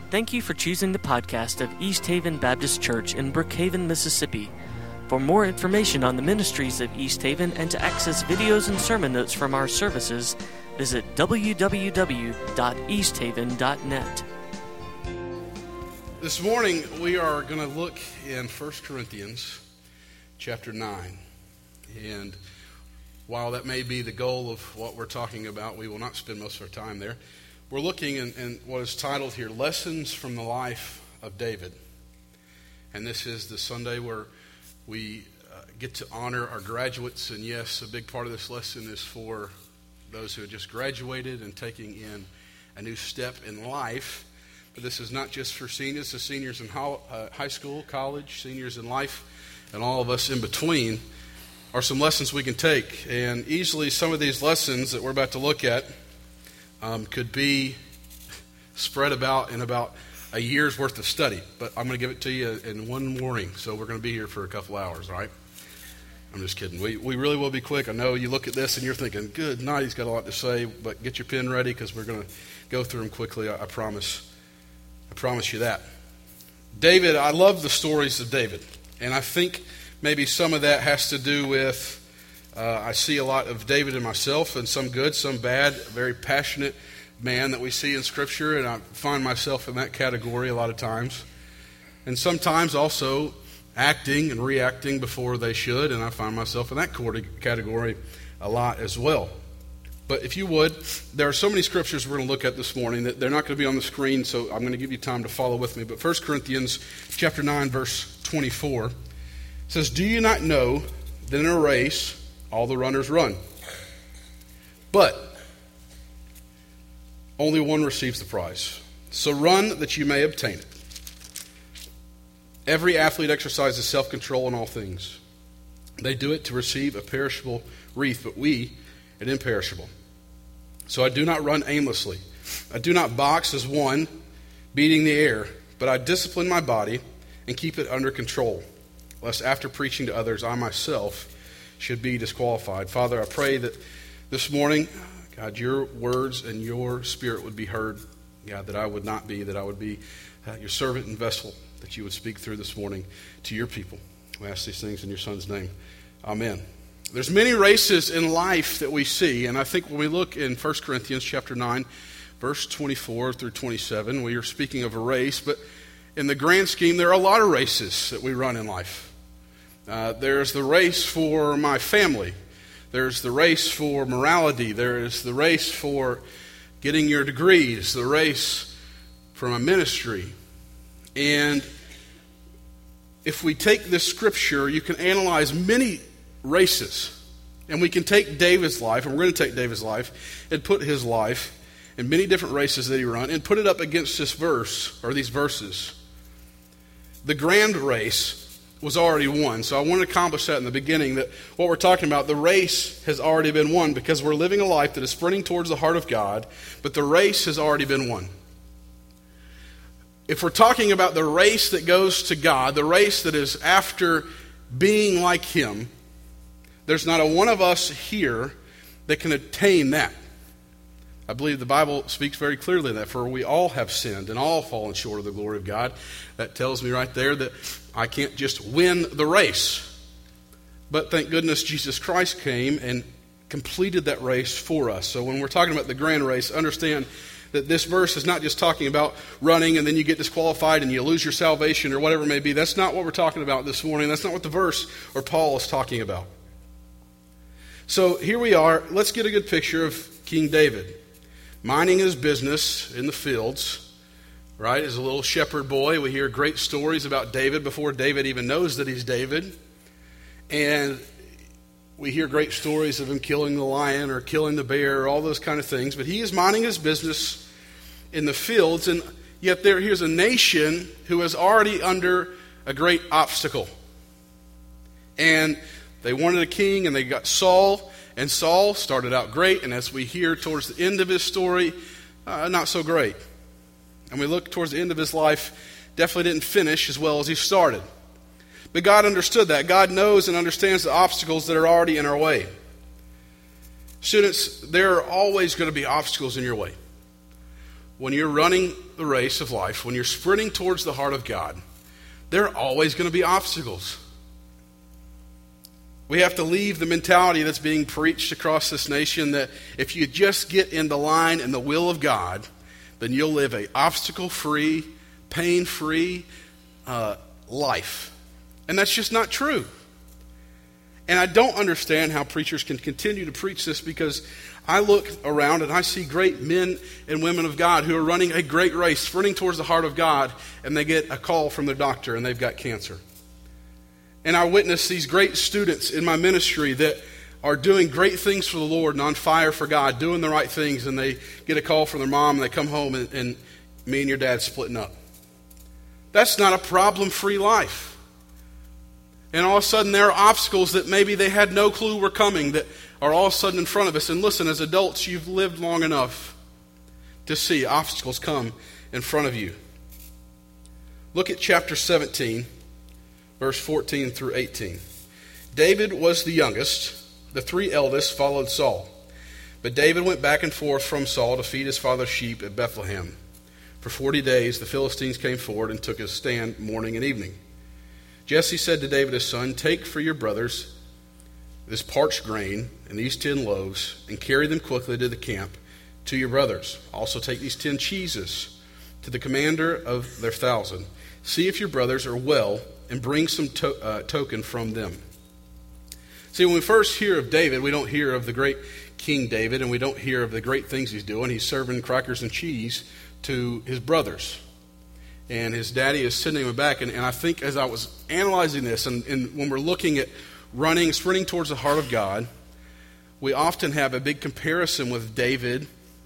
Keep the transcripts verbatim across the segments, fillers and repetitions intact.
Thank you for choosing the podcast of East Haven Baptist Church in Brookhaven, Mississippi. For more information on the ministries of East Haven and to access videos and sermon notes from our services, visit w w w dot east haven dot net. This morning we are going to look in First Corinthians chapter nine. And while that may be the goal of what we're talking about, we will not spend most of our time there. We're looking in, in what is titled here, Lessons from the Life of David. And this is the Sunday where we uh, get to honor our graduates. And yes, a big part of this lesson is for those who have just graduated and taking in a new step in life. But this is not just for seniors, the seniors in ho- uh, high school, college, seniors in life, and all of us in between are some lessons we can take. And easily some of these lessons that we're about to look at Um, could be spread about in about a year's worth of study. But I'm going to give it to you in one morning, so we're going to be here for a couple hours, all right? I'm just kidding. We we really will be quick. I know you look at this and you're thinking, good night, he's got a lot to say, but get your pen ready because we're going to go through them quickly, I, I promise. I promise you that. David, I love the stories of David, and I think maybe some of that has to do with Uh, I see a lot of David in myself, and some good, some bad, a very passionate man that we see in Scripture, and I find myself in that category a lot of times. And sometimes also acting and reacting before they should, and I find myself in that category a lot as well. But if you would, there are so many Scriptures we're going to look at this morning that they're not going to be on the screen, so I'm going to give you time to follow with me. But First Corinthians chapter nine, verse twenty-four says, "Do you not know that in a race all the runners run, but only one receives the prize? So run that you may obtain it. Every athlete exercises self-control in all things. They do it to receive a perishable wreath, but we an imperishable. So I do not run aimlessly. I do not box as one, beating the air, but I discipline my body and keep it under control, lest after preaching to others, I myself should be disqualified." Father, I pray that this morning, God, your words and your spirit would be heard. God, that I would not be, that I would be uh, your servant and vessel, that you would speak through this morning to your people. We ask these things in your Son's name. Amen. There's many races in life that we see, and I think when we look in First Corinthians chapter nine, verse twenty-four through twenty-seven, we are speaking of a race, but in the grand scheme, there are a lot of races that we run in life. Uh, there's the race for my family. There's the race for morality. There is the race for getting your degrees. The race for my ministry. And if we take this scripture, you can analyze many races. And we can take David's life, and we're going to take David's life, and put his life in many different races that he ran, and put it up against this verse, or these verses. The grand race was already won. So I want to accomplish that in the beginning, that what we're talking about, the race has already been won, because we're living a life that is sprinting towards the heart of God, but the race has already been won. If we're talking about the race that goes to God, the race that is after being like Him, there's not a one of us here that can attain that. I believe the Bible speaks very clearly that, for we all have sinned and all fallen short of the glory of God. That tells me right there that I can't just win the race. But thank goodness Jesus Christ came and completed that race for us. So when we're talking about the grand race, understand that this verse is not just talking about running and then you get disqualified and you lose your salvation or whatever it may be. That's not what we're talking about this morning. That's not what the verse or Paul is talking about. So here we are. Let's get a good picture of King David, minding his business in the fields, right? As a little shepherd boy, we hear great stories about David before David even knows that he's David. And we hear great stories of him killing the lion or killing the bear, all those kind of things. But he is minding his business in the fields, and yet there here's a nation who is already under a great obstacle. And they wanted a king, and they got Saul. And Saul started out great, and as we hear towards the end of his story, uh, not so great. And we look towards the end of his life, definitely didn't finish as well as he started. But God understood that. God knows and understands the obstacles that are already in our way. Students, there are always going to be obstacles in your way. when you're running the race of life, when you're sprinting towards the heart of God, there are always going to be obstacles. We have to leave the mentality that's being preached across this nation that if you just get in the line and the will of God, then you'll live a obstacle-free, pain-free uh, life. And that's just not true. And I don't understand how preachers can continue to preach this, because I look around and I see great men and women of God who are running a great race, sprinting towards the heart of God, and they get a call from their doctor and they've got cancer. And I witness these great students in my ministry that are doing great things for the Lord and on fire for God, doing the right things, and they get a call from their mom and they come home and, and me and your dad splitting up. That's not a problem-free life. And all of a sudden there are obstacles that maybe they had no clue were coming that are all of a sudden in front of us. And listen, as adults, you've lived long enough to see obstacles come in front of you. Look at chapter seventeen, verse fourteen through eighteen. David was the youngest. The three eldest followed Saul. But David went back and forth from Saul to feed his father's sheep at Bethlehem. For forty days the Philistines came forward and took his stand morning and evening. Jesse said to David his son, "Take for your brothers this parched grain and these ten loaves, and carry them quickly to the camp to your brothers. Also take these ten cheeses to the commander of their thousand. See if your brothers are well, and bring some to- uh, token from them." See, when we first hear of David, we don't hear of the great King David, and we don't hear of the great things he's doing. He's serving crackers and cheese to his brothers. And his daddy is sending him back. And, and I think as I was analyzing this, and, and when we're looking at running, sprinting towards the heart of God, we often have a big comparison with David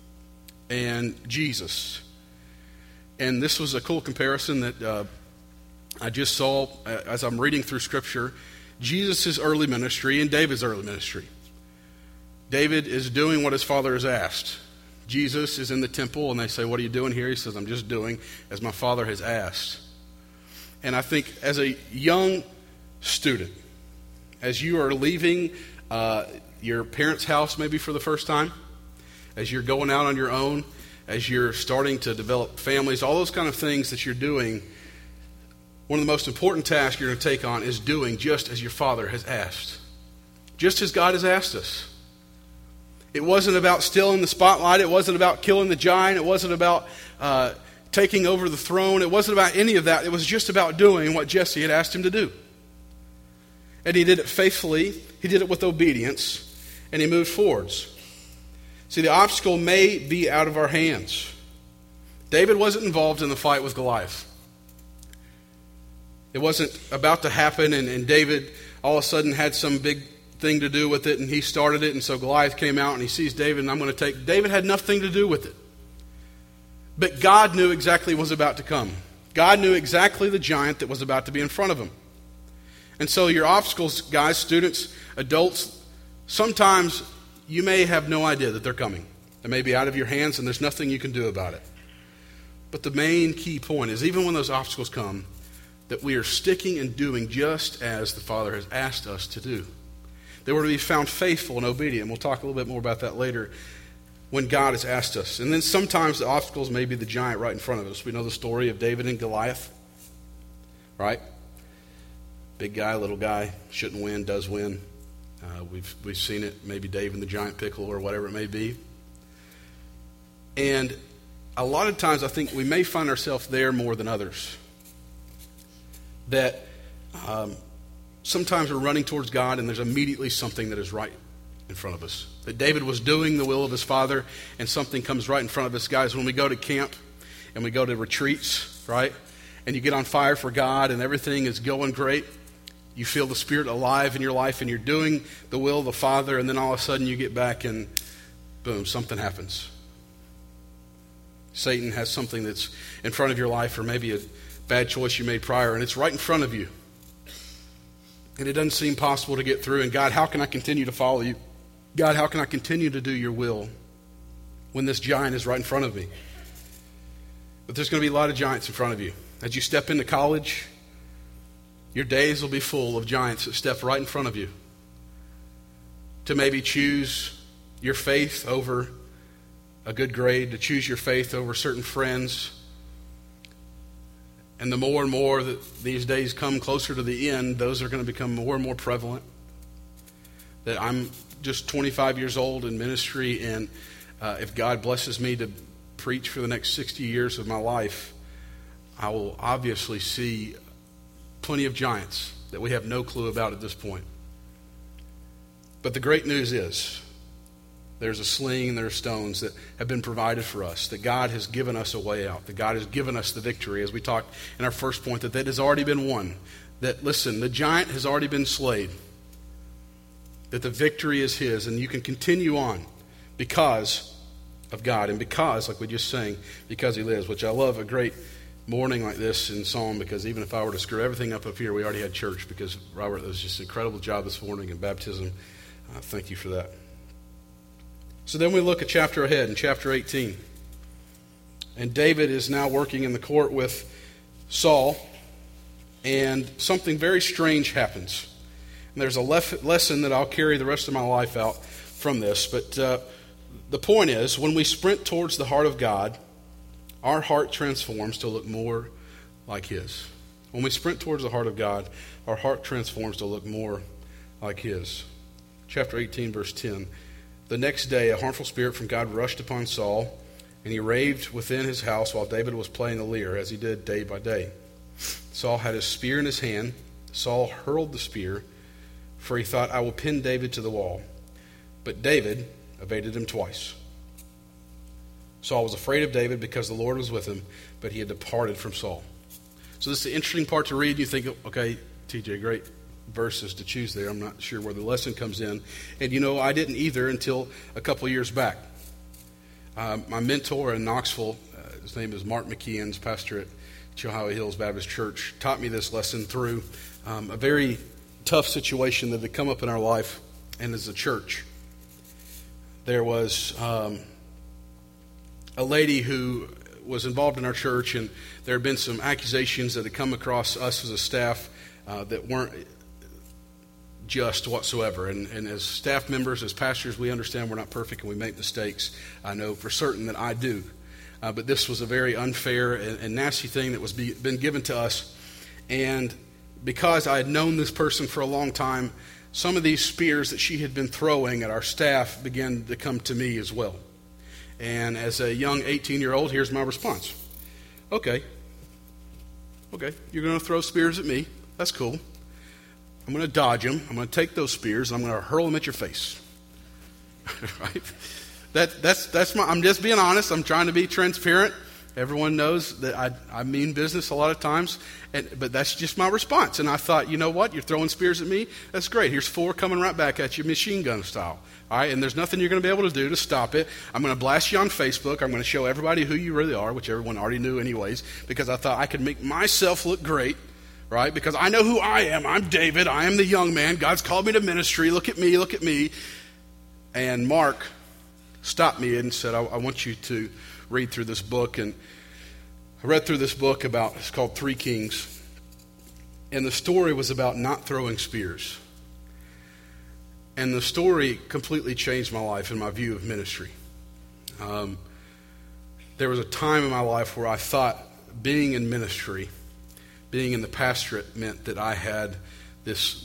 and Jesus. And this was a cool comparison that uh, I just saw as I'm reading through Scripture. Jesus' early ministry and David's early ministry. David is doing what his father has asked. Jesus is in the temple, and they say, "What are you doing here?" He says, "I'm just doing as my father has asked." And I think as a young student, as you are leaving uh, your parents' house maybe for the first time, as you're going out on your own, as you're starting to develop families, all those kind of things that you're doing, one of the most important tasks you're going to take on is doing just as your Father has asked. Just as God has asked us. It wasn't about stealing the spotlight. It wasn't about killing the giant. It wasn't about uh, taking over the throne. It wasn't about any of that. It was just about doing what Jesse had asked him to do. And he did it faithfully. He did it with obedience. And he moved forwards. See, the obstacle may be out of our hands. David wasn't involved in the fight with Goliath. It wasn't about to happen, and, and David all of a sudden had some big thing to do with it, and he started it, and so Goliath came out, and he sees David, and I'm going to take... David had nothing to do with it. But God knew exactly what was about to come. God knew exactly the giant that was about to be in front of him. And so your obstacles, guys, students, adults, sometimes you may have no idea that they're coming. They may be out of your hands, and there's nothing you can do about it. But the main key point is, even when those obstacles come, that we are sticking and doing just as the Father has asked us to do. That we're to be found faithful and obedient. We'll talk a little bit more about that later when God has asked us. And then sometimes the obstacles may be the giant right in front of us. We know the story of David and Goliath, right? Big guy, little guy, shouldn't win, does win. Uh, we've we've seen it, maybe Dave and the giant pickle or whatever it may be. And a lot of times I think we may find ourselves there more than others. That um, sometimes we're running towards God and there's immediately something that is right in front of us. That David was doing the will of his father and something comes right in front of us. Guys, when we go to camp and we go to retreats, right, and you get on fire for God and everything is going great, you feel the Spirit alive in your life and you're doing the will of the Father, and then all of a sudden you get back and boom, something happens. Satan has something that's in front of your life, or maybe a bad choice you made prior, and it's right in front of you. And it doesn't seem possible to get through. And God, how can I continue to follow you? God, how can I continue to do your will when this giant is right in front of me? But there's going to be a lot of giants in front of you. As you step into college, your days will be full of giants that step right in front of you to maybe choose your faith over a good grade, to choose your faith over certain friends. And the more and more that these days come closer to the end, those are going to become more and more prevalent. That I'm just twenty-five years old in ministry, and uh, if God blesses me to preach for the next sixty years of my life, I will obviously see plenty of giants that we have no clue about at this point. But the great news is, there's a sling and there are stones that have been provided for us, that God has given us a way out, that God has given us the victory, as we talked in our first point, that that has already been won. That, listen, the giant has already been slayed, that the victory is his, and you can continue on because of God, and because, like we just sang, because he lives, which I love a great morning like this in Psalm, because even if I were to screw everything up up here, we already had church, because Robert, that was just an incredible job this morning in baptism. Uh, thank you for that. So then we look a chapter ahead in chapter eighteen. And David is now working in the court with Saul, and something very strange happens. And there's a lef- lesson that I'll carry the rest of my life out from this. But uh, the point is, when we sprint towards the heart of God, our heart transforms to look more like his. When we sprint towards the heart of God, our heart transforms to look more like his. Chapter eighteen, verse ten. The next day, a harmful spirit from God rushed upon Saul, and he raved within his house while David was playing the lyre, as he did day by day. Saul had his spear in his hand. Saul hurled the spear, for he thought, I will pin David to the wall. But David evaded him twice. Saul was afraid of David because the Lord was with him, but he had departed from Saul. So this is the interesting part to read. You think, okay, T J, great verses to choose there. I'm not sure where the lesson comes in. And you know, I didn't either until a couple years back. Uh, my mentor in Knoxville, uh, his name is Mark McKeon's, pastor at Chilhowie Hills Baptist Church, taught me this lesson through um, a very tough situation that had come up in our life and as a church. There was um, a lady who was involved in our church, and there had been some accusations that had come across us as a staff uh, that weren't just whatsoever. And, and as staff members, as pastors, we understand we're not perfect and we make mistakes. I know for certain that I do. Uh, but this was a very unfair and, and nasty thing that was be, been given to us. And because I had known this person for a long time, some of these spears that she had been throwing at our staff began to come to me as well. And as a young eighteen-year-old, here's my response. Okay. Okay, you're going to throw spears at me. That's cool. I'm going to dodge them. I'm going to take those spears, and I'm going to hurl them at your face. Right? That, that's, that's my, I'm just being honest. I'm trying to be transparent. Everyone knows that I, I mean business a lot of times, and, but that's just my response. And I thought, you know what? You're throwing spears at me? That's great. Here's four coming right back at you, machine gun style. All right, and there's nothing you're going to be able to do to stop it. I'm going to blast you on Facebook. I'm going to show everybody who you really are, which everyone already knew anyways, because I thought I could make myself look great, right? Because I know who I am. I'm David. I am the young man. God's called me to ministry. Look at me. Look at me. And Mark stopped me and said, I, I want you to read through this book. And I read through this book about, it's called Three Kings. And the story was about not throwing spears. And the story completely changed my life and my view of ministry. Um, there was a time in my life where I thought being in ministry, being in the pastorate, meant that I had this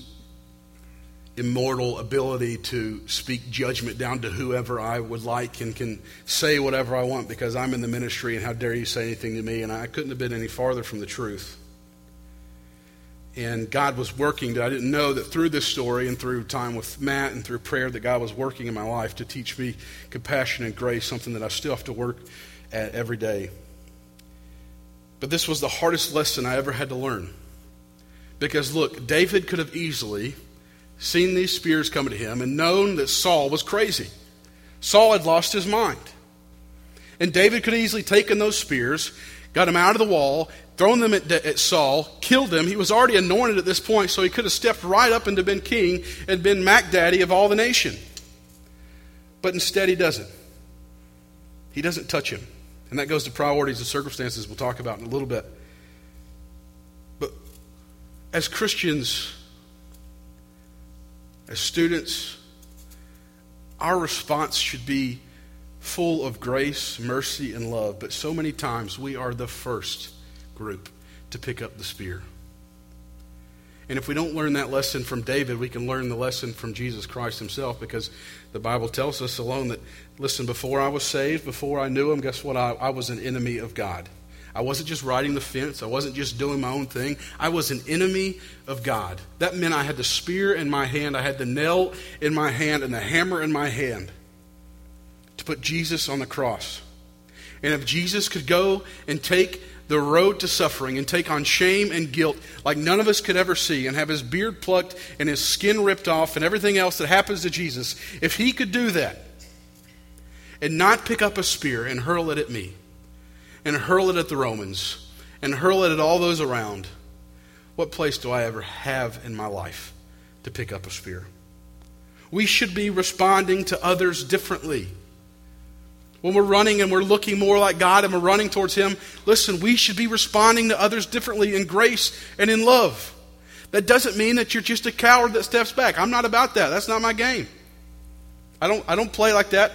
immortal ability to speak judgment down to whoever I would like and can say whatever I want because I'm in the ministry, and how dare you say anything to me. And I couldn't have been any farther from the truth. And God was working, but I didn't know that through this story and through time with Matt and through prayer that God was working in my life to teach me compassion and grace, something that I still have to work at every day. But this was the hardest lesson I ever had to learn. Because look, David could have easily seen these spears coming to him and known that Saul was crazy. Saul had lost his mind. And David could have easily taken those spears, got him out of the wall, thrown them at, at Saul, killed him. He was already anointed at this point, so he could have stepped right up into been king and been Mac Daddy of all the nation. But instead he doesn't. He doesn't touch him. And that goes to priorities and circumstances we'll talk about in a little bit. But as Christians, as students, our response should be full of grace, mercy, and love. But so many times we are the first group to pick up the spear. And if we don't learn that lesson from David, we can learn the lesson from Jesus Christ himself, because the Bible tells us alone that, listen, before I was saved, before I knew him, guess what? I, I was an enemy of God. I wasn't just riding the fence. I wasn't just doing my own thing. I was an enemy of God. That meant I had the spear in my hand, I had the nail in my hand, and the hammer in my hand to put Jesus on the cross. And if Jesus could go and take the road to suffering and take on shame and guilt like none of us could ever see, and have his beard plucked and his skin ripped off and everything else that happens to Jesus, if he could do that and not pick up a spear and hurl it at me and hurl it at the Romans and hurl it at all those around, what place do I ever have in my life to pick up a spear? We should be responding to others differently. When we're running and we're looking more like God and we're running towards him, listen, we should be responding to others differently in grace and in love. That doesn't mean that you're just a coward that steps back. I'm not about that. That's not my game. I don't, I don't play like that.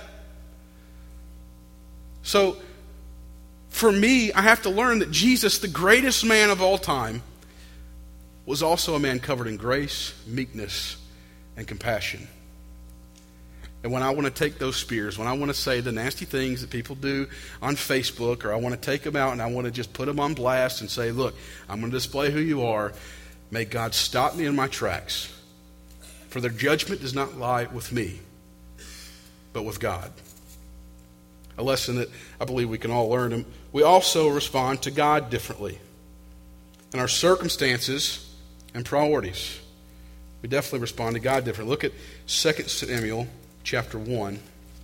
So, for me, I have to learn that Jesus, the greatest man of all time, was also a man covered in grace, meekness, and compassion. And when I want to take those spears, when I want to say the nasty things that people do on Facebook, or I want to take them out and I want to just put them on blast and say, look, I'm going to display who you are, may God stop me in my tracks. For their judgment does not lie with me, but with God. A lesson that I believe we can all learn. And we also respond to God differently in our circumstances and priorities. We definitely respond to God differently. Look at Second Samuel chapter one,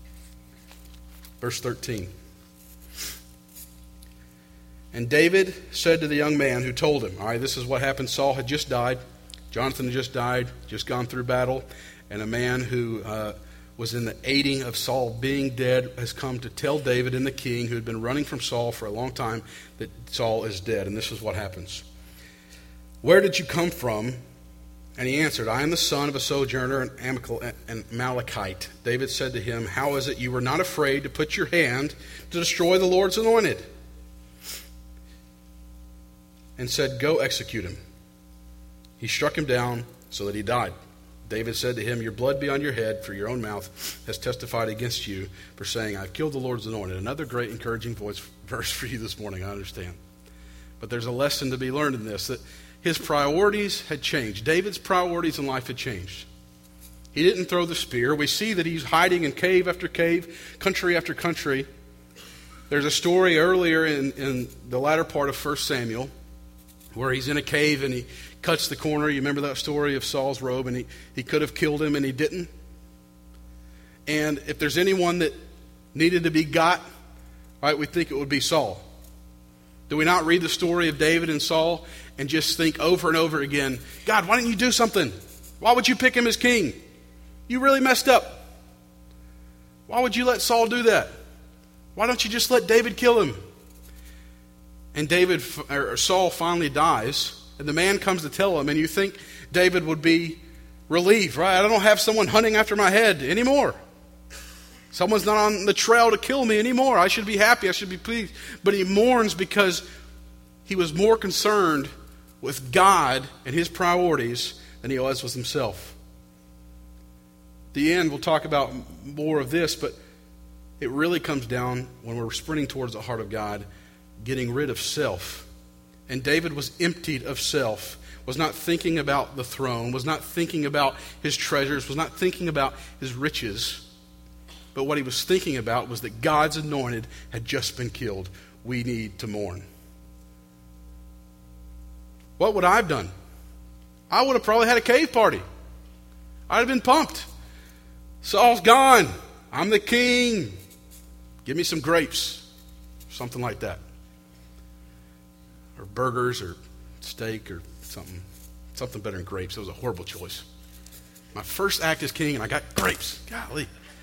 verse thirteen. And David said to the young man who told him, all right, this is what happened. Saul had just died. Jonathan had just died, just gone through battle. And a man who uh, was in the aiding of Saul being dead has come to tell David and the king, who had been running from Saul for a long time, that Saul is dead. And this is what happens. Where did you come from? And he answered, I am the son of a sojourner and Amalekite. David said to him, how is it you were not afraid to put your hand to destroy the Lord's anointed? And said, go execute him. He struck him down so that he died. David said to him, your blood be on your head, for your own mouth has testified against you for saying, I've killed the Lord's anointed. Another great encouraging voice verse for you this morning, I understand. But there's a lesson to be learned in this, that his priorities had changed. David's priorities in life had changed. He didn't throw the spear. We see that he's hiding in cave after cave, country after country. There's a story earlier in, in the latter part of First Samuel where he's in a cave and he cuts the corner. You remember that story of Saul's robe, and he, he could have killed him and he didn't. And if there's anyone that needed to be got, right, we think it would be Saul. Do we not read the story of David and Saul and just think over and over again, God, why didn't you do something? Why would you pick him as king? You really messed up. Why would you let Saul do that? Why don't you just let David kill him? And David or Saul finally dies, and the man comes to tell him, and you think David would be relieved, right? I don't have someone hunting after my head anymore. Someone's not on the trail to kill me anymore. I should be happy. I should be pleased. But he mourns because he was more concerned with God and his priorities than he was with himself. At the end, we'll talk about more of this, but it really comes down, when we're sprinting towards the heart of God, getting rid of self. And David was emptied of self, was not thinking about the throne, was not thinking about his treasures, was not thinking about his riches. But what he was thinking about was that God's anointed had just been killed. We need to mourn. What would I have done? I would have probably had a cave party. I'd have been pumped. Saul's gone. I'm the king. Give me some grapes. Something like that. Or burgers or steak or something. Something better than grapes. It was a horrible choice. My first act as king and I got grapes. Golly.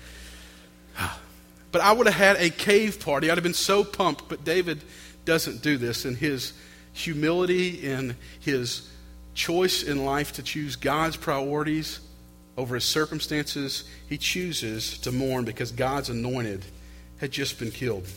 But I would have had a cave party. I'd have been so pumped. But David doesn't do this. In his humility, in his choice in life to choose God's priorities over his circumstances, he chooses to mourn because God's anointed had just been killed.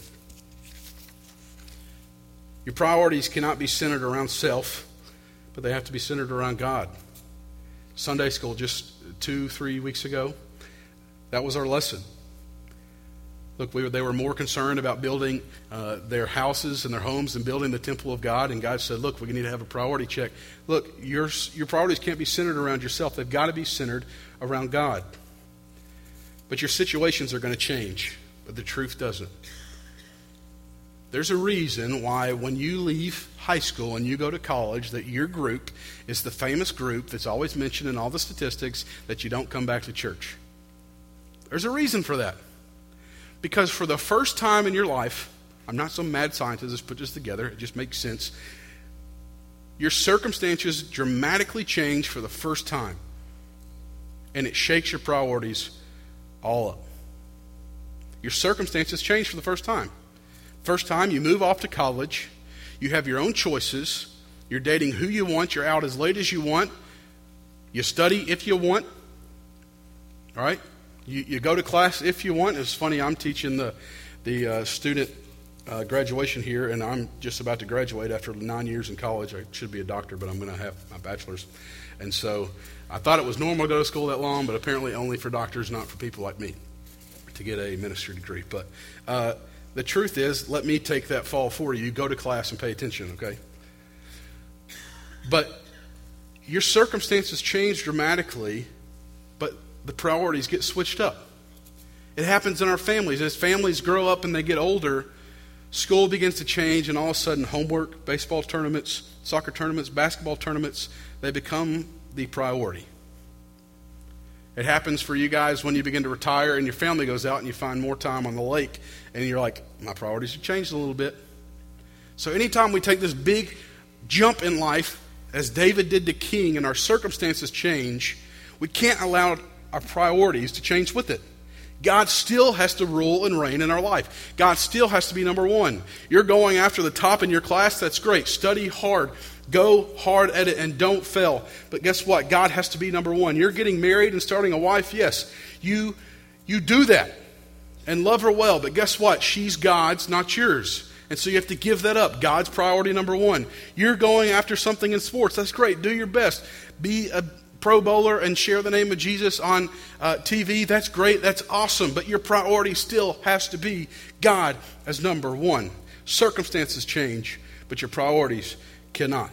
Your priorities cannot be centered around self, but they have to be centered around God. Sunday school just two, three weeks ago, that was our lesson. Look, we were, they were more concerned about building uh, their houses and their homes than building the temple of God. And God said, look, we need to have a priority check. Look, your, your priorities can't be centered around yourself. They've got to be centered around God. But your situations are going to change, but the truth doesn't. There's a reason why when you leave high school and you go to college that your group is the famous group that's always mentioned in all the statistics that you don't come back to church. There's a reason for that. Because for the first time in your life, I'm not some mad scientist that's put this together, it just makes sense. Your circumstances dramatically change for the first time. And it shakes your priorities all up. Your circumstances change for the first time. First time you move off to college, you have your own choices, you're dating who you want, you're out as late as you want, you study if you want, all right? You, you go to class if you want. It's funny, I'm teaching the, the uh, student uh, graduation here, and I'm just about to graduate after nine years in college. I should be a doctor, but I'm going to have my bachelor's. And so I thought it was normal to go to school that long, but apparently only for doctors, not for people like me, to get a ministry degree. But uh, the truth is, let me take that fall for you. You go to class and pay attention, okay? But your circumstances change dramatically, but the priorities get switched up. It happens in our families. As families grow up and they get older, school begins to change, and all of a sudden homework, baseball tournaments, soccer tournaments, basketball tournaments, they become the priority. It happens for you guys when you begin to retire and your family goes out and you find more time on the lake, and you're like, my priorities have changed a little bit. So anytime we take this big jump in life, as David did to king, and our circumstances change, we can't allow our priorities to change with it. God still has to rule and reign in our life. God still has to be number one. You're going after the top in your class, that's great. Study hard. Go hard at it and don't fail. But guess what? God has to be number one. You're getting married and starting a wife, yes. You, you do that and love her well. But guess what? She's God's, not yours. And so you have to give that up. God's priority number one. You're going after something in sports. That's great. Do your best. Be a Pro Bowler and share the name of Jesus on uh, T V. That's great. That's awesome. But your priority still has to be God as number one. Circumstances change, but your priorities cannot.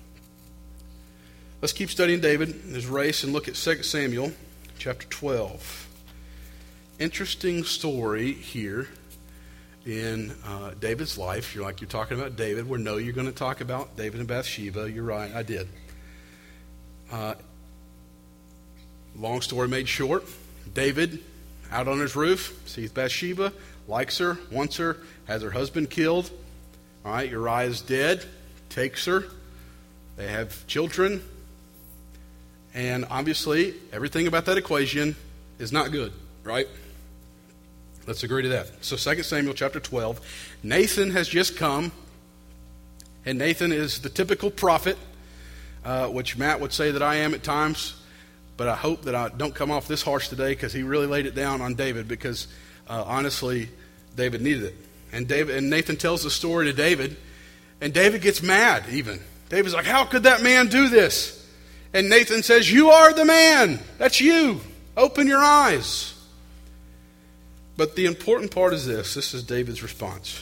Let's keep studying David and his race and look at Second Samuel chapter twelve. Interesting story here in uh, David's life. You're like, you're talking about David. Well, no, you're going to talk about David and Bathsheba. You're right, I did. Uh, long story made short, David, out on his roof, sees Bathsheba, likes her, wants her, has her husband killed. All right, Uriah is dead, takes her. They have children. And obviously, everything about that equation is not good, right? Let's agree to that. So Second Samuel chapter twelve, Nathan has just come. And Nathan is the typical prophet, uh, which Matt would say that I am at times. But I hope that I don't come off this harsh today, because he really laid it down on David, because uh, honestly, David needed it. And David and Nathan tells the story to David, and David gets mad even. David's like, how could that man do this? And Nathan says, you are the man. That's you. Open your eyes. But the important part is this. This is David's response.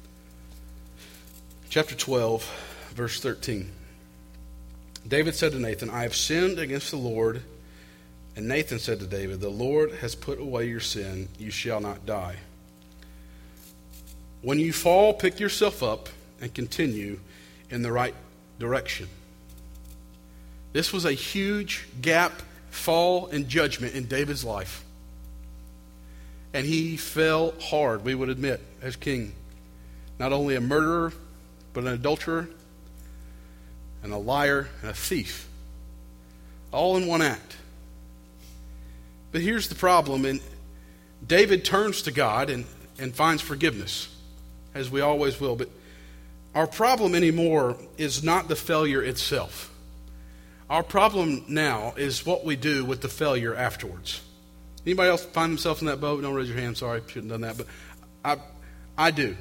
Chapter twelve, verse thirteen. David said to Nathan, I have sinned against the Lord. And Nathan said to David, the Lord has put away your sin. You shall not die. When you fall, pick yourself up and continue in the right direction. This was a huge gap, fall, and judgment in David's life. And he fell hard, we would admit, as king. Not only a murderer, but an adulterer, and a liar, and a thief. All in one act. But here's the problem. And David turns to God and, and finds forgiveness, as we always will. But our problem anymore is not the failure itself. Our problem now is what we do with the failure afterwards. Anybody else find themselves in that boat? Don't raise your hand. Sorry, shouldn't have done that. But I, I do.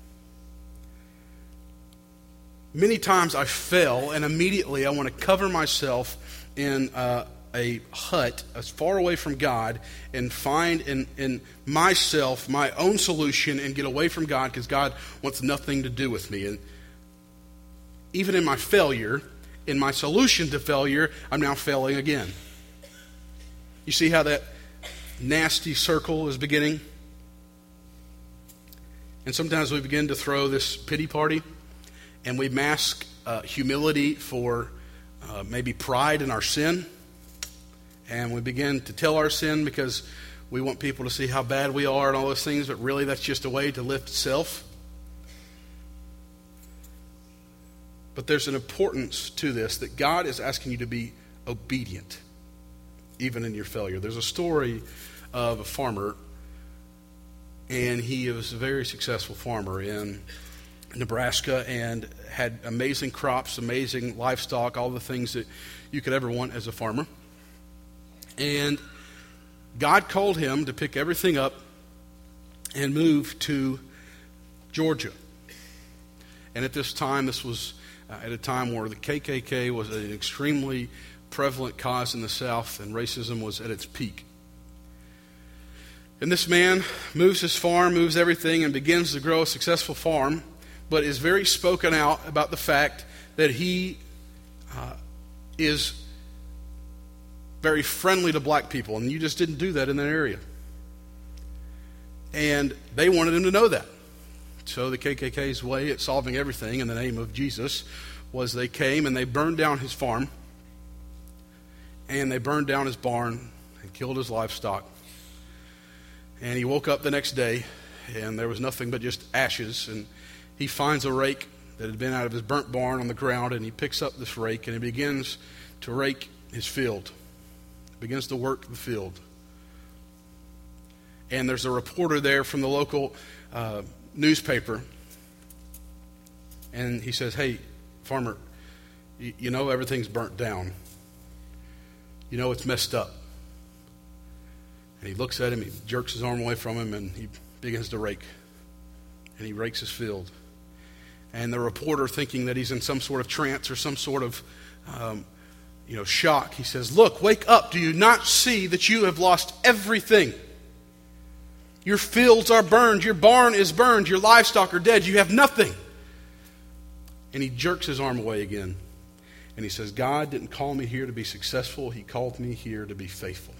Many times I fail, and immediately I want to cover myself in uh, a hut as far away from God and find in, in myself my own solution and get away from God because God wants nothing to do with me. And even in my failure, in my solution to failure, I'm now failing again. You see how that nasty circle is beginning? And sometimes we begin to throw this pity party, and we mask uh, humility for uh, maybe pride in our sin. And we begin to tell our sin because we want people to see how bad we are and all those things, but really that's just a way to lift self. But there's an importance to this, that God is asking you to be obedient, even in your failure. There's a story of a farmer, and he was a very successful farmer in Nebraska and had amazing crops, amazing livestock, all the things that you could ever want as a farmer. And God called him to pick everything up and move to Georgia. And at this time, this was uh, at a time where the K K K was an extremely prevalent cause in the South, and racism was at its peak. And this man moves his farm, moves everything, and begins to grow a successful farm, but is very spoken out about the fact that he uh, is very friendly to black people, and you just didn't do that in that area. And they wanted him to know that. So the K K K's way at solving everything in the name of Jesus was they came and they burned down his farm, and they burned down his barn and killed his livestock. And he woke up the next day, and there was nothing but just ashes, and he finds a rake that had been out of his burnt barn on the ground, and he picks up this rake, and he begins to rake his field. Begins to work the field. And there's a reporter there from the local uh, newspaper, and he says, "Hey, farmer, you, you know everything's burnt down. You know it's messed up." And he looks at him, he jerks his arm away from him, and he begins to rake. And he rakes his field. And the reporter, thinking that he's in some sort of trance or some sort of um, you know, shock, he says, "Look, wake up. Do you not see that you have lost everything? Your fields are burned. Your barn is burned. Your livestock are dead. You have nothing." And he jerks his arm away again. And he says, "God didn't call me here to be successful. He called me here to be faithful."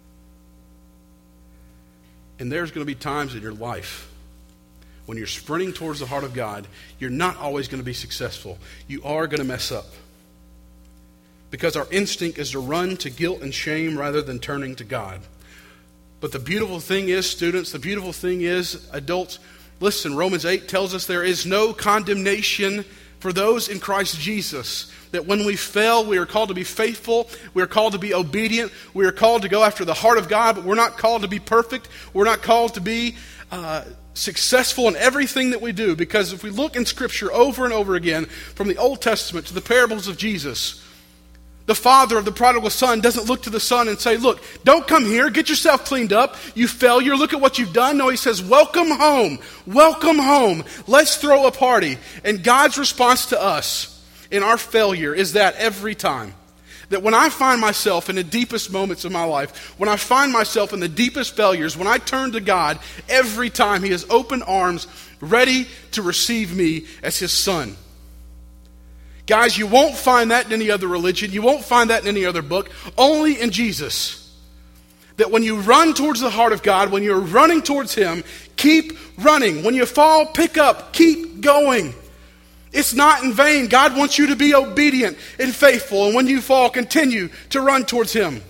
And there's going to be times in your life when you're sprinting towards the heart of God, you're not always going to be successful. You are going to mess up. Because our instinct is to run to guilt and shame rather than turning to God. But the beautiful thing is, students, the beautiful thing is, adults, listen, Romans eight tells us there is no condemnation for those in Christ Jesus. That when we fail, we are called to be faithful, we are called to be obedient, we are called to go after the heart of God, but we're not called to be perfect, we're not called to be uh, successful in everything that we do. Because if we look in Scripture over and over again, from the Old Testament to the parables of Jesus, the father of the prodigal son doesn't look to the son and say, "Look, don't come here, get yourself cleaned up, you failure, look at what you've done." No, he says, "Welcome home, welcome home, let's throw a party." And God's response to us in our failure is that every time. That when I find myself in the deepest moments of my life, when I find myself in the deepest failures, when I turn to God, every time He has open arms ready to receive me as His son. Guys, you won't find that in any other religion. You won't find that in any other book. Only in Jesus. That when you run towards the heart of God, when you're running towards Him, keep running. When you fall, pick up. Keep going. It's not in vain. God wants you to be obedient and faithful. And when you fall, continue to run towards Him.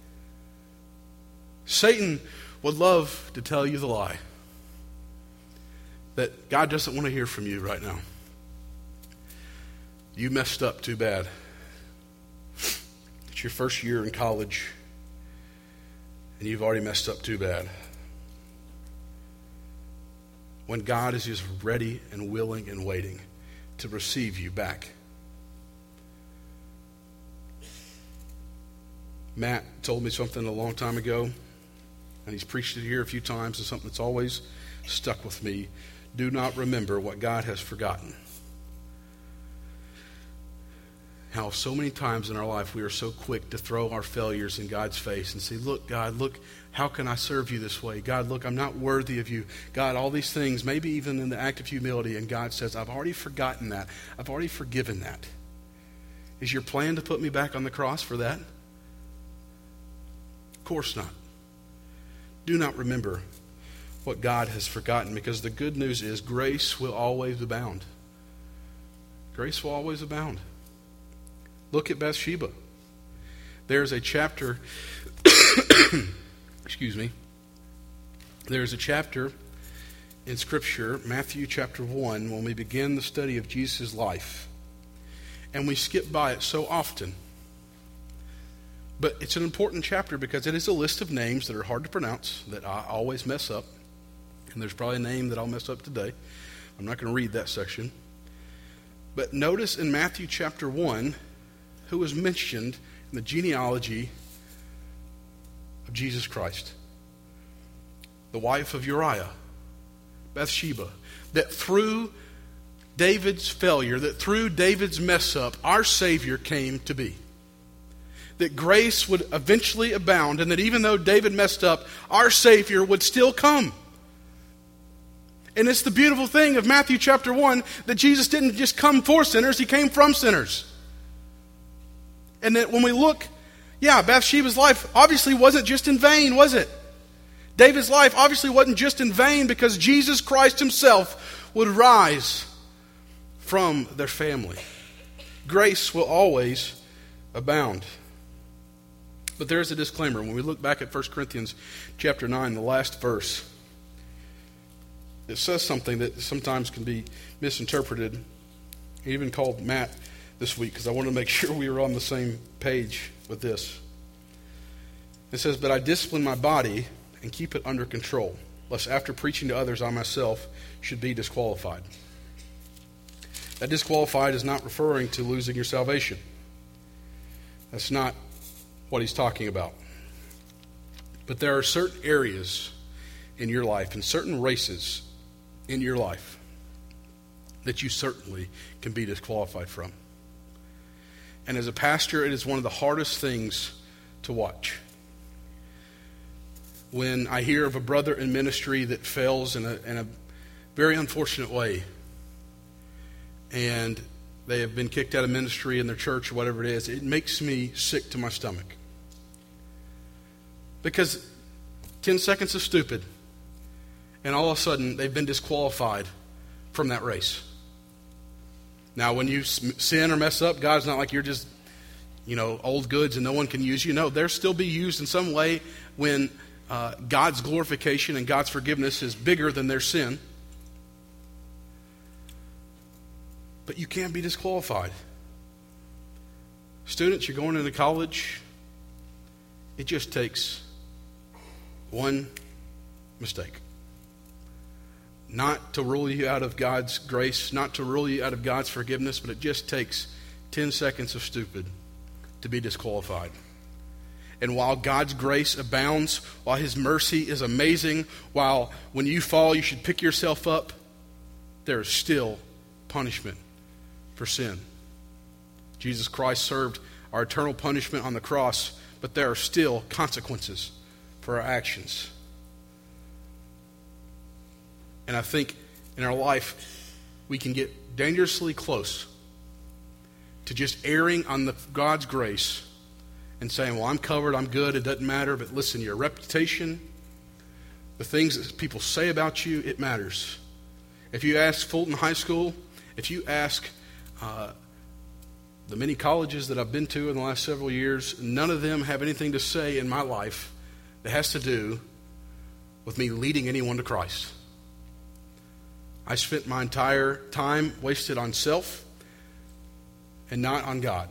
Satan would love to tell you the lie. That God doesn't want to hear from you right now. You messed up too bad. It's your first year in college, and you've already messed up too bad. When God is just ready and willing and waiting to receive you back. Matt told me something a long time ago, and he's preached it here a few times. It's something that's always stuck with me. Do not remember what God has forgotten. How so many times in our life we are so quick to throw our failures in God's face and say, look, God, look, how can I serve you this way? God, look, I'm not worthy of you. God, all these things, maybe even in the act of humility. And God says, I've already forgotten that. I've already forgiven that. Is your plan to put me back on the cross for that? Of course not. Do not remember what God has forgotten, because the good news is grace will always abound. Grace will always abound. Look at Bathsheba. There's a chapter, excuse me, there's a chapter in Scripture, Matthew chapter one, when we begin the study of Jesus' life. And we skip by it so often. But it's an important chapter because it is a list of names that are hard to pronounce, that I always mess up. And there's probably a name that I'll mess up today. I'm not going to read that section. But notice in Matthew chapter one, who is mentioned in the genealogy of Jesus Christ. The wife of Uriah, Bathsheba. That through David's failure, that through David's mess up, our Savior came to be. That grace would eventually abound, and that even though David messed up, our Savior would still come. And it's the beautiful thing of Matthew chapter one, that Jesus didn't just come for sinners, He came from sinners. And that when we look, yeah, Bathsheba's life obviously wasn't just in vain, was it? David's life obviously wasn't just in vain, because Jesus Christ Himself would rise from their family. Grace will always abound. But there's a disclaimer. When we look back at First Corinthians chapter nine, the last verse, it says something that sometimes can be misinterpreted. I even called Matt this week because I wanted to make sure we were on the same page with this. It says, but I discipline my body and keep it under control, lest after preaching to others I myself should be disqualified. That disqualified is not referring to losing your salvation. That's not what he's talking about. But there are certain areas in your life and certain races in your life that you certainly can be disqualified from. And as a pastor, it is one of the hardest things to watch. When I hear of a brother in ministry that fails in a, in a very unfortunate way, and they have been kicked out of ministry in their church or whatever it is, it makes me sick to my stomach. Because ten seconds of stupid, and all of a sudden they've been disqualified from that race. Now, when you sin or mess up, God's not like you're just, you know, old goods and no one can use you. No, they'll still be used in some way when uh, God's glorification and God's forgiveness is bigger than their sin. But you can't be disqualified. Students, you're going into college. It just takes one mistake. Not to rule you out of God's grace, not to rule you out of God's forgiveness, but it just takes ten seconds of stupid to be disqualified. And while God's grace abounds, while His mercy is amazing, while when you fall you should pick yourself up, there is still punishment for sin. Jesus Christ served our eternal punishment on the cross, but there are still consequences for our actions. And I think in our life, we can get dangerously close to just erring on the God's grace and saying, well, I'm covered, I'm good, it doesn't matter. But listen, your reputation, the things that people say about you, it matters. If you ask Fulton High School, if you ask uh, the many colleges that I've been to in the last several years, none of them have anything to say in my life that has to do with me leading anyone to Christ. I spent my entire time wasted on self and not on God.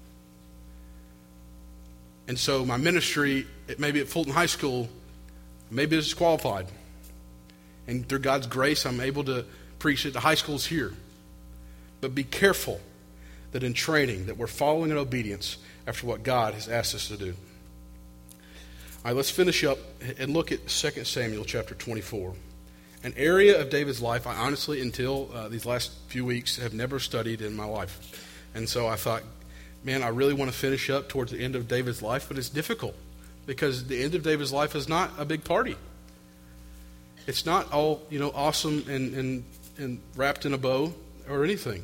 And so my ministry, maybe at Fulton High School, maybe it's disqualified. And through God's grace, I'm able to preach at the high schools here. But be careful that in training, that we're following in obedience after what God has asked us to do. All right, let's finish up and look at Second Samuel chapter twenty-four. An area of David's life I honestly, until uh, these last few weeks, have never studied in my life. And so I thought, man, I really want to finish up towards the end of David's life, but it's difficult because the end of David's life is not a big party. It's not all, you know, awesome and, and, and wrapped in a bow or anything.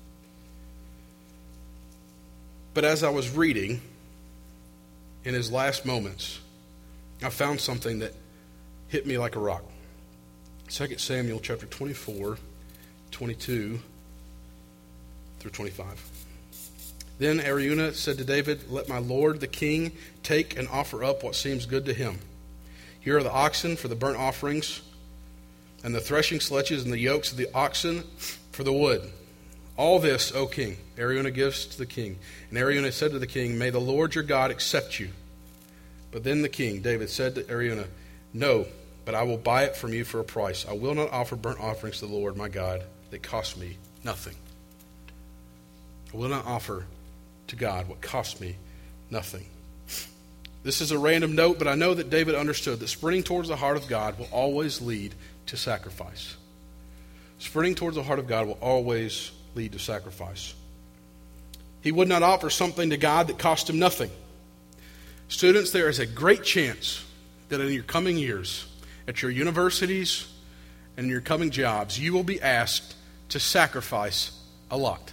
But as I was reading, in his last moments, I found something that hit me like a rock. Second Samuel chapter twenty-four, twenty-two through twenty-five. Then Araunah said to David, "Let my lord the king take and offer up what seems good to him. Here are the oxen for the burnt offerings, and the threshing sledges and the yokes of the oxen for the wood. All this, O king," Araunah gives to the king. And Araunah said to the king, "May the Lord your God accept you." But then the king, David, said to Araunah, "No, but I will buy it from you for a price. I will not offer burnt offerings to the Lord my God that cost me nothing." I will not offer to God what cost me nothing. This is a random note, but I know that David understood that sprinting towards the heart of God will always lead to sacrifice. Sprinting towards the heart of God will always lead to sacrifice. He would not offer something to God that cost him nothing. Students, there is a great chance that in your coming years, at your universities and your coming jobs, you will be asked to sacrifice a lot.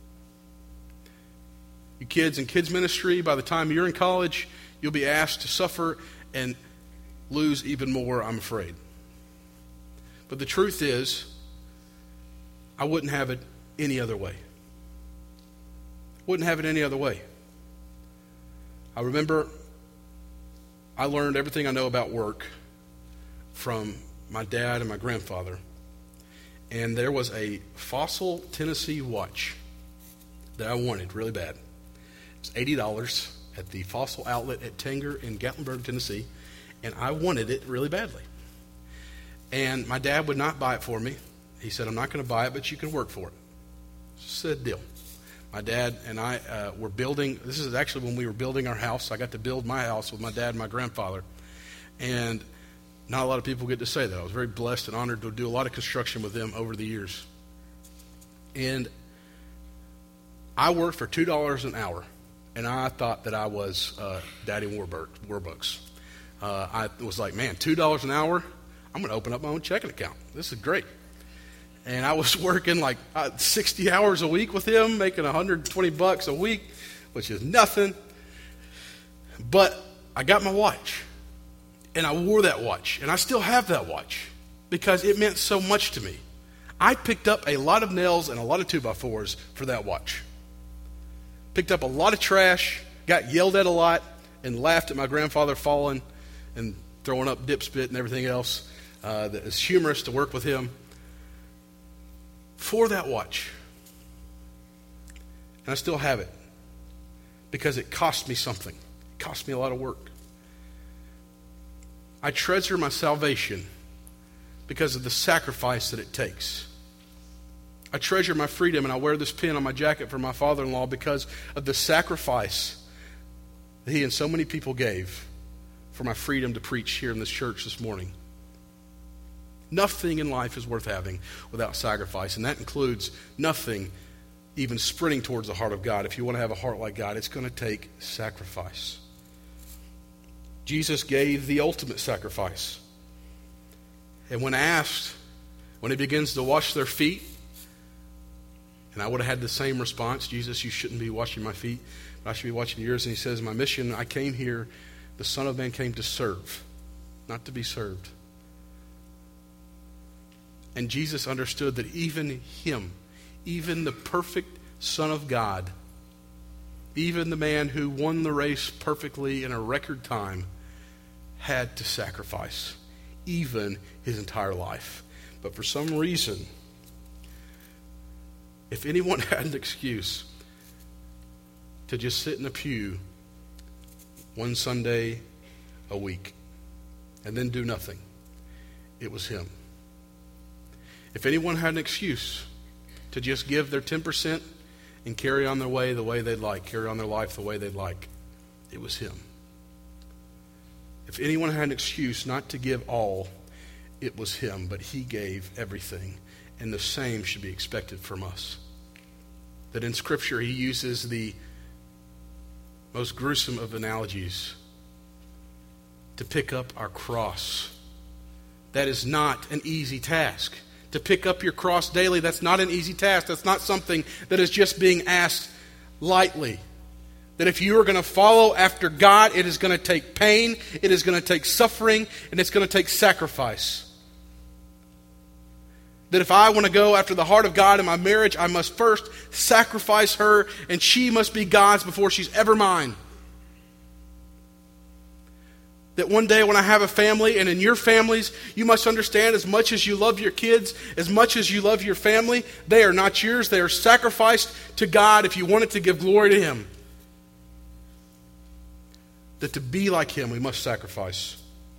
You kids in kids ministry, by the time you're in college, you'll be asked to suffer and lose even more, I'm afraid. But the truth is, I wouldn't have it any other way. Wouldn't have it any other way. I remember I learned everything I know about work from my dad and my grandfather. And there was a Fossil Tennessee watch that I wanted really bad. It was eighty dollars at the Fossil outlet at Tanger in Gatlinburg, Tennessee. And I wanted it really badly. And my dad would not buy it for me. He said, "I'm not going to buy it, but you can work for it." Said deal. My dad and I uh, were building, this is actually when we were building our house. I got to build my house with my dad and my grandfather. And not a lot of people get to say that. I was very blessed and honored to do a lot of construction with them over the years. And I worked for two dollars an hour. And I thought that I was uh, Daddy Warburg, Warbucks. Uh, I was like, man, two dollars an hour? I'm going to open up my own checking account. This is great. And I was working like uh, sixty hours a week with him, making one hundred twenty bucks a week, which is nothing. But I got my watch, and I wore that watch, and I still have that watch because it meant so much to me. I picked up a lot of nails and a lot of two by fours for that watch. Picked up a lot of trash, got yelled at a lot, and laughed at my grandfather falling and throwing up dip spit and everything else. Uh, that is humorous to work with him. For that watch. And I still have it. Because it cost me something. It cost me a lot of work. I treasure my salvation because of the sacrifice that it takes. I treasure my freedom, and I wear this pin on my jacket for my father-in-law because of the sacrifice that he and so many people gave for my freedom to preach here in this church this morning. Nothing in life is worth having without sacrifice, and that includes nothing, even sprinting towards the heart of God. If you want to have a heart like God, it's going to take sacrifice. Jesus gave the ultimate sacrifice. And when asked, when he begins to wash their feet, and I would have had the same response, "Jesus, you shouldn't be washing my feet, but I should be washing yours." And he says, "My mission, I came here, the Son of Man came to serve, not to be served." And Jesus understood that even him, even the perfect Son of God, even the man who won the race perfectly in a record time, had to sacrifice, even his entire life. But for some reason, if anyone had an excuse to just sit in a pew one Sunday a week and then do nothing, it was him. If anyone had an excuse to just give their ten percent and carry on their way the way they'd like, carry on their life the way they'd like, it was him. If anyone had an excuse not to give all it was him, but he gave everything. And the same should be expected from us. That in Scripture he uses the most gruesome of analogies to pick up our cross. That is not an easy task. To pick up your cross daily, that's not an easy task. That's not something that is just being asked lightly. That if you are going to follow after God, it is going to take pain, it is going to take suffering, and it's going to take sacrifice. That if I want to go after the heart of God in my marriage, I must first sacrifice her, and she must be God's before she's ever mine. That one day when I have a family, and in your families, you must understand, as much as you love your kids, as much as you love your family, they are not yours. They are sacrificed to God if you wanted to give glory to him. That to be like him, we must sacrifice.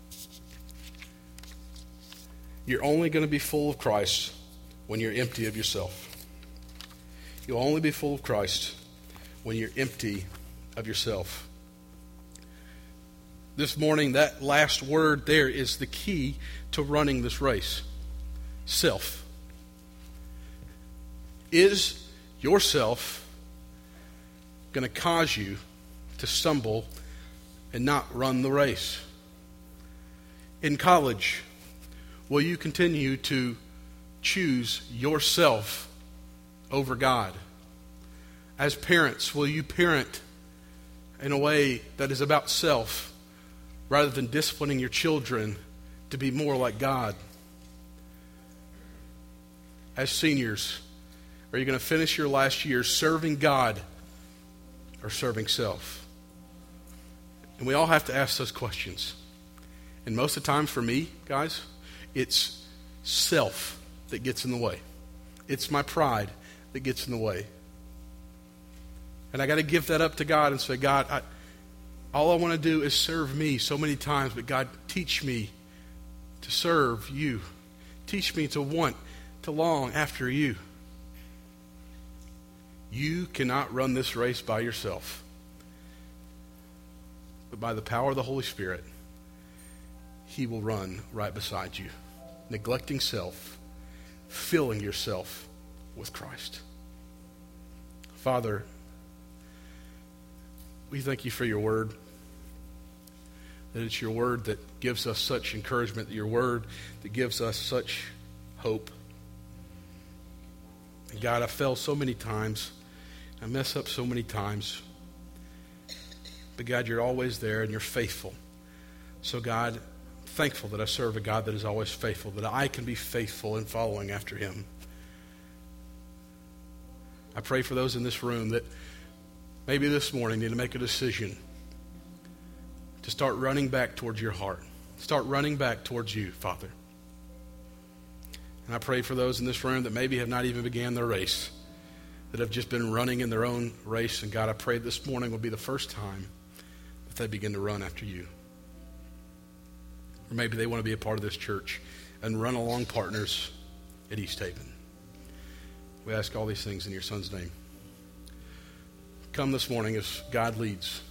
You're only going to be full of Christ when you're empty of yourself. You'll only be full of Christ when you're empty of yourself. This morning, that last word there is the key to running this race. Self. Is yourself going to cause you to stumble and not run the race? In college, will you continue to choose yourself over God? As parents, will you parent in a way that is about self rather than disciplining your children to be more like God? As seniors, are you going to finish your last year serving God or serving self? And we all have to ask those questions. And most of the time for me, guys, it's self that gets in the way. It's my pride that gets in the way. And I got to give that up to God and say, God, I, all I want to do is serve me so many times, but God, teach me to serve you. Teach me to want, to long after you. You cannot run this race by yourself. But by the power of the Holy Spirit, he will run right beside you, neglecting self, filling yourself with Christ. Father, we thank you for your word, that it's your word that gives us such encouragement, your word that gives us such hope. And God, I fell so many times, I mess up so many times, but God, you're always there and you're faithful. So God, I'm thankful that I serve a God that is always faithful, that I can be faithful in following after him. I pray for those in this room that maybe this morning need to make a decision to start running back towards your heart. Start running back towards you, Father. And I pray for those in this room that maybe have not even began their race, that have just been running in their own race. And God, I pray this morning will be the first time that they begin to run after you. Or maybe they want to be a part of this church and run along partners at East Haven. We ask all these things in your Son's name. Come this morning as God leads.